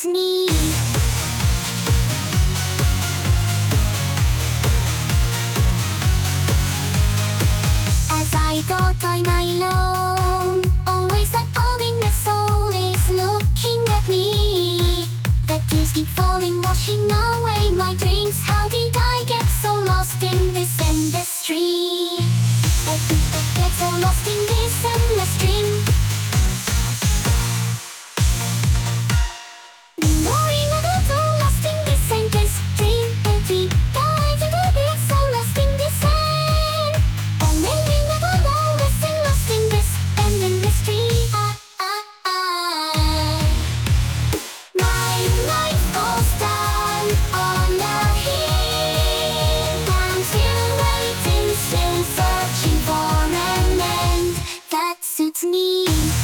me. As I thought I'm alone, always that loneliness soul is looking at me. The tears keep falling, washing away my dreams. How did I get so lost in this endless stream? I get so lost in this endless stream. Knowing I got so lost in this endless stream. Every time I get so lost in this end. Oh, maybe never always been lost in this endless stream. My life goes down on a hill. I'm still waiting, still searching for an end that suits me.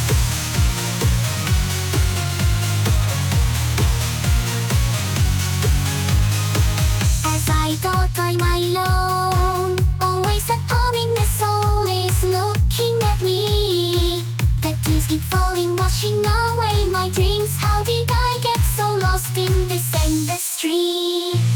As I thought I'm alone, always that loneliness soul is looking at me. The tears keep falling, washing away my dreams. How did I get so lost in this endless stream?